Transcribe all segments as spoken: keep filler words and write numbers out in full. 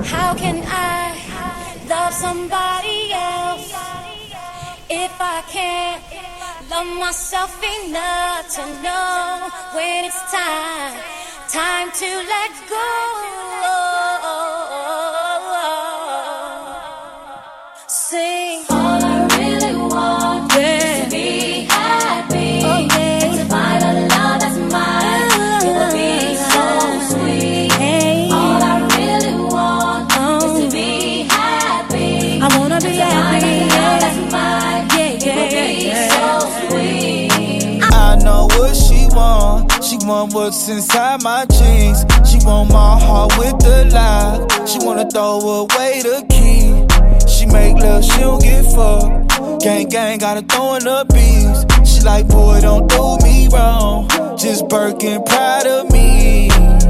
How can I love somebody else if I can't love myself enough to know when it's time, time to let go? Sing. All I really want yeah. is to be happy. Oh, yeah. And to find a love that's mine. Oh, it will be so sweet. Hey. All I really want oh. is to be happy. I wanna be happy. Find a love that's mine. Yeah, yeah, it will be yeah. so sweet. I know what she want. She want what's inside my jeans. She want my heart with the lock. She wanna throw away the key. She make love, she don't get fucked. Gang, gang, gotta throw in the beats. She like, boy, don't do me wrong. Just Birkin, proud of me.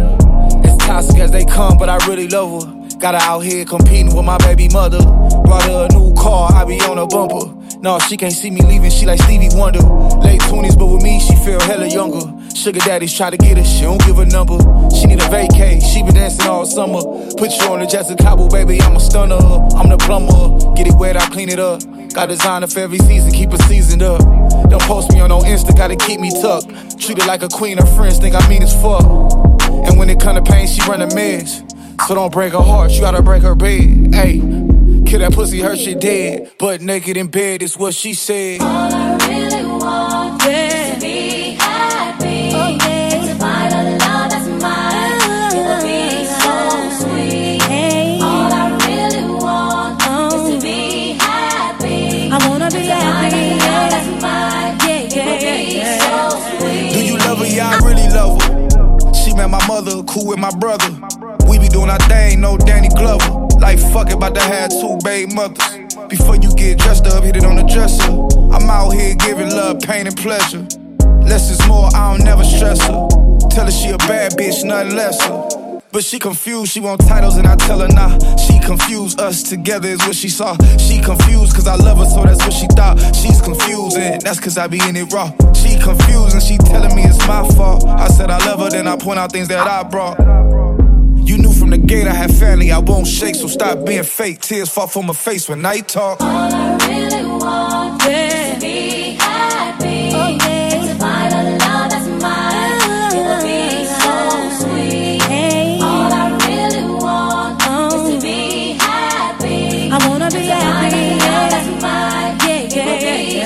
As toxic as they come, but I really love her. Got her out here competing with my baby mother. Brought her a new car, I be on her bumper. No, she can't see me leaving, she like Stevie Wonder. Late twenties, but with me, she feel hella younger. Sugar daddies try to get her, she don't give a number. She need a vacay, she been dancing all summer. Put you on the Jessica Cabo, baby, I'm a stunner. I'm the plumber, get it wet, I clean it up. Got designer for every season, keep it seasoned up. Don't post me on no Insta, gotta keep me tucked. Treat her like a queen, her friends think I mean as fuck. And when it come to pain, she run a mess. So don't break her heart, you gotta break her bed. Hey, kill that pussy, her shit dead. Butt naked in bed is what she said. All I really want yeah. is to be happy. Oh, yeah. And to find a love that's mine. Oh, it will be so sweet. Hey. All I really want oh. is to be happy. I wanna be happy. Find a love that's mine. Yeah, yeah, it will be yeah. so sweet. Do you love her? Yeah, I really love her. She met my mother, cool with my brother. We be doing our thing, no Danny Glover. Like fuck it, about to have two baby mothers. Before you get dressed up, hit it on the dresser. I'm out here giving love, pain, and pleasure. Less is more, I don't never stress her. Tell her she a bad bitch, nothing lesser. But she confused, she want titles and I tell her nah. She confused, us together is what she saw. She confused cause I love her, so that's what she thought. She's confused and that's cause I be in it raw. She confused and she telling me it's my fault. I said I love her, then I point out things that I brought. You knew from the gate I had family, I won't shake, so stop being fake. Tears fall from my face when I talk. All I really want yeah. is to be happy. Oh, yeah. And to find a love that's mine. Oh, it will be so sweet. Hey. All I really want oh. is to be happy. I wanna be happy. Find a love that's mine. Yeah, yeah, it will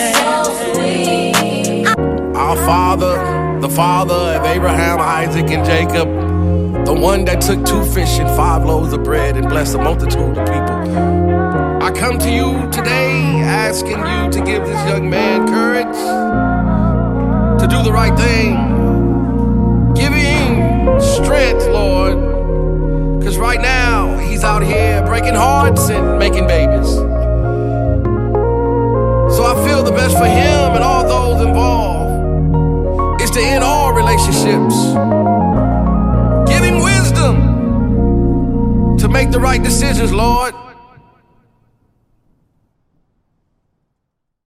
be yeah. so sweet. Our Father, the Father of Abraham, Isaac, and Jacob. The one that took two fish and five loaves of bread and blessed a multitude of people. I come to you today asking you to give this young man courage to do the right thing. Give him strength, Lord, because right now he's out here breaking hearts and making babies. So I feel the best for him and all those involved is to end all relationships. Give him wisdom to make the right decisions, Lord.